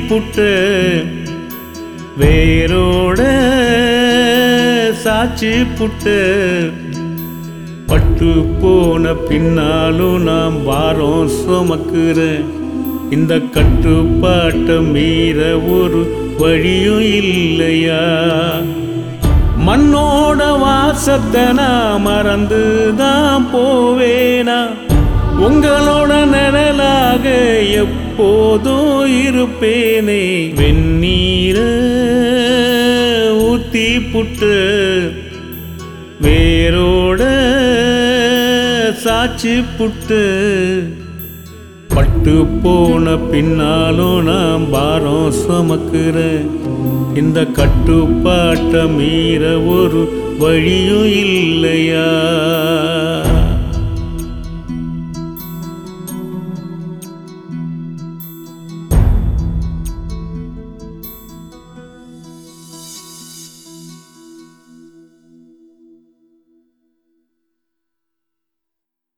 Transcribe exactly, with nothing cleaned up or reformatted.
புட்டு வேரோட சாச்சி புட்டு பட்டு போன பின்னாலும் நாம் வாரம் சுமக்குறேன். இந்த கட்டுப்பாட்டை மீற ஒரு வழியும் இல்லையா? மண்ணோட வாசத்தை நான் மறந்துதான் போவேனா? உங்களோட நிழலாக எப்போதும் இருப்பேனே. வெந்நீர ஊத்தி புட்டு வேரோட சாச்சி புட்டு பட்டு போன பின்னாலும் நான் பாரம் சுமக்குறேன். இந்த கட்டுப்பாட்டை மீற ஒரு வழியும் இல்லையா?